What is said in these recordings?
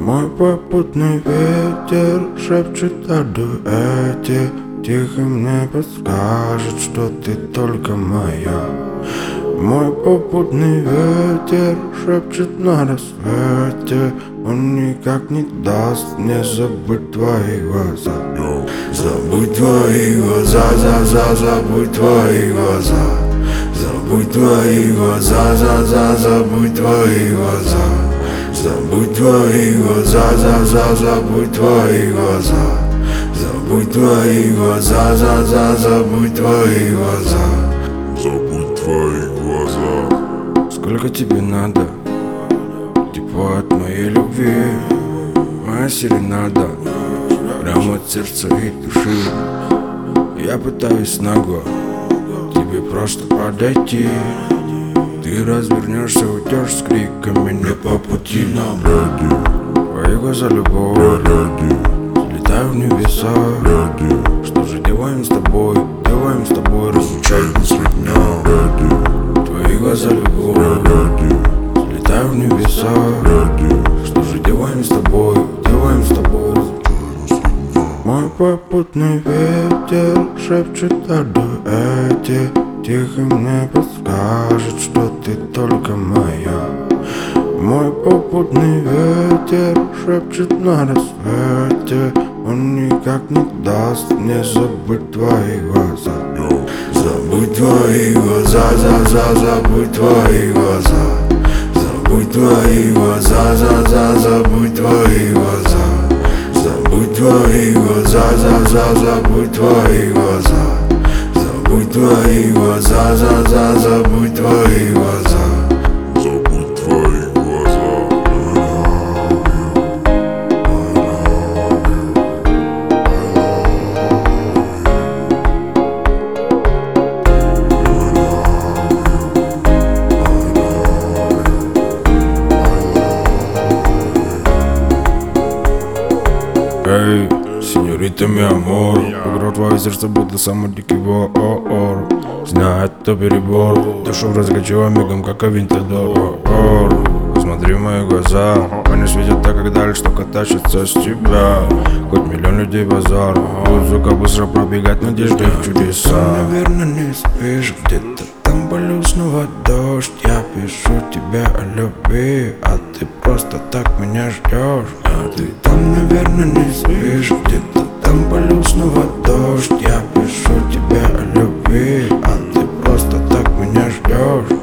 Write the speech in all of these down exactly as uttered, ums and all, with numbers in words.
Мой попутный ветер шепчет о дуэте, тихо мне подскажет, что ты только моя. Мой попутный ветер шепчет на рассвете, он никак не даст мне забыть твои глаза. Забудь твои глаза, за, за, забудь твои глаза. Забудь твои глаза, за, за, забудь твои глаза. Забудь твои глаза, за, за, забудь твои глаза. Забудь твои глаза, за, за, забудь твои глаза. Забудь твои глаза. Сколько тебе надо? Тепло от моей любви, моя серенада, прямо от сердца и души. Я пытаюсь нагло тебе просто подойти. Ты развернешься, уйдешь с криками не по пути нам. Твои глаза любовь, летаю в небеса. Что же делаем с тобой, делаем с тобой, разлучать нас дня. Твои глаза любовь, летаю в небеса. Что же делаем с тобой, делаем с тобой. Мой попутный ветер шепчет о дуэте, тихо мне подскажет, что ты только моя. Мой попутный ветер шепчет на рассвете, он никак не даст мне забыть твои глаза. Забудь твои глаза, за, за, забудь твои глаза. Забудь твои глаза, за, за, забудь твои глаза. Забудь твои глаза, за, за, забудь твои глаза. Забудь твои глаза, за, за, забудь твои глаза. Забудь твои глаза. Эй, сеньорита, ми амор, играл твое сердце, будто самый дикий вор. Знает, это перебор, душу разгорячила мигом, как авентадор. Посмотри в мои глаза, они светят так, как даль, что тащится с тебя. Хоть миллион людей базар, музыка быстро пробегать, надежды в чудеса. Ты, наверное, не спишь, где-то там полю снова дождь. Я пишу тебе о любви, а ты просто так меня ждешь. А ты там, наверное, не спишь, где-то там полю снова дождь. Я пишу тебе о любви, а ты просто так меня ждешь.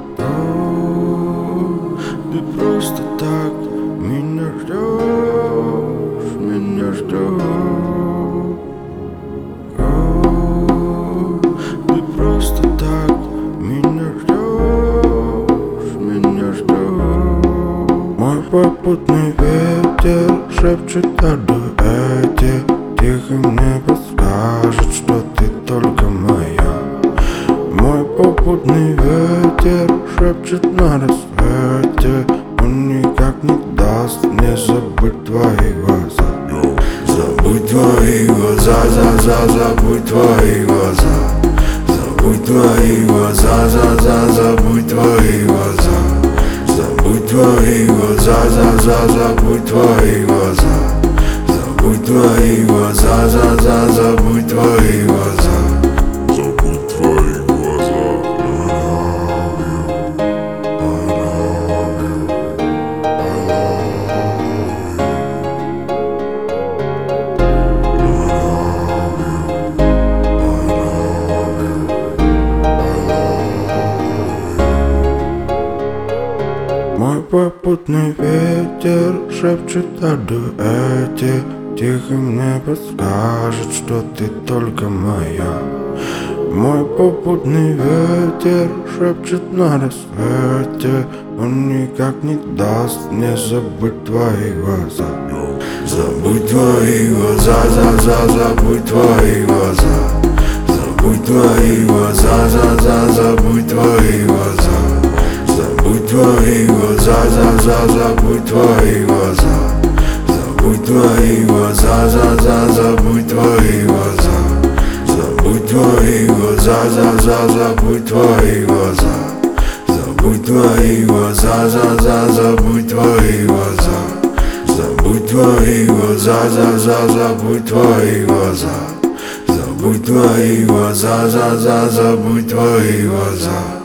Ты просто так меня ждешь, меня ждешь. Ты просто так меня ждешь, меня ждешь. Мой попутный ветер шепчет о дуэте, тихо мне подскажет, что ты только моя. Мой попутный ветер шепчет на рассвете, он никак не даст мне забыть твои глаза. Забудь твои глаза, за, за, забудь твои глаза. Забудь твои глаза, за, за, забудь твои глаза. Забудь твои глаза, за, за, забудь твои глаза. Забудь твои глаза, за, за, забудь твои глаза. Забудь твои глаза. Мой попутный ветер шепчет о дуэте, тихо мне подскажет, что ты только моя. Мой попутный ветер шепчет на рассвете, он никак не даст мне забыть твои глаза. Забудь твои глаза, за, за, забудь твои глаза. Забудь твои глаза, за, за, забудь твои глаза. Забудь твои глаза, за, за, забудь твои глаза. Забудь твои глаза, за, за, забудь твои глаза. Забудь твои глаза, за, за, забудь твои глаза. Забудь твои глаза, за, за, забудь твои глаза. твои глаза, за, за, забудь твои глаза. Забудь твои глаза, за, за, забудь твои глаза.